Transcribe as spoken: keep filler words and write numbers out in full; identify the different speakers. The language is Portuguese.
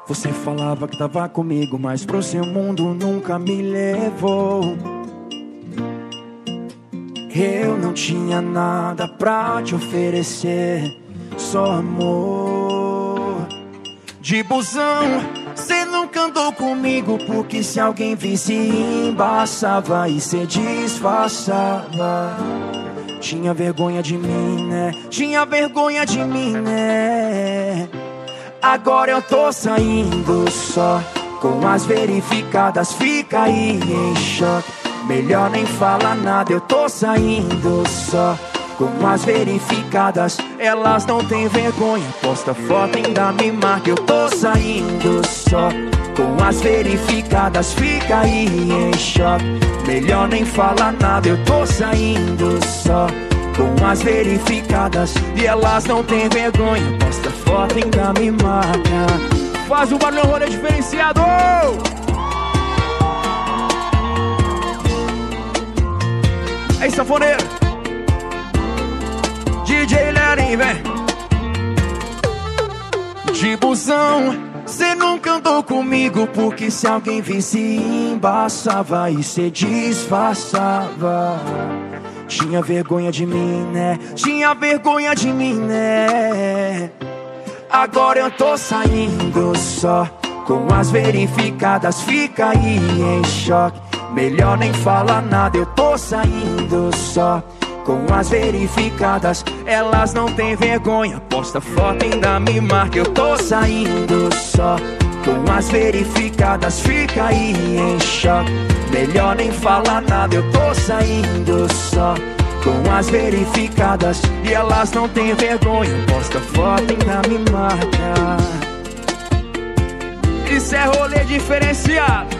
Speaker 1: Você falava que tava comigo, mas pro seu mundo nunca me levou. Eu não tinha nada pra te oferecer, só amor. De busão, cê nunca andou comigo, porque se alguém visse embaçava e cê disfarçava. Tinha vergonha de mim, né? Tinha vergonha de mim, né? Agora eu tô saindo só com as verificadas, fica aí em choque. Melhor nem falar nada, eu tô saindo só com as verificadas. Elas não têm vergonha, posta foto, ainda me marca. Eu tô saindo só com as verificadas, fica aí em choque. Melhor nem falar nada, eu tô saindo só com as verificadas. E elas não têm vergonha, posta foto, ainda me marca. Faz um barulho, rolê diferenciado. Aí, sanfoneiro, D J Lerin, vem. De busão, cê nunca andou comigo, porque se alguém visse embaçava e cê disfarçava. Tinha vergonha de mim, né? Tinha vergonha de mim, né? Agora eu tô saindo só com as verificadas, fica aí em choque. Melhor nem falar nada, eu tô saindo só com as verificadas. Elas não têm vergonha, posta foto, ainda me marca. Eu tô saindo só com as verificadas, fica aí em choque. Melhor nem falar nada, eu tô saindo só com as verificadas. E elas não têm vergonha, posta foto, ainda me marca. Isso é rolê diferenciado.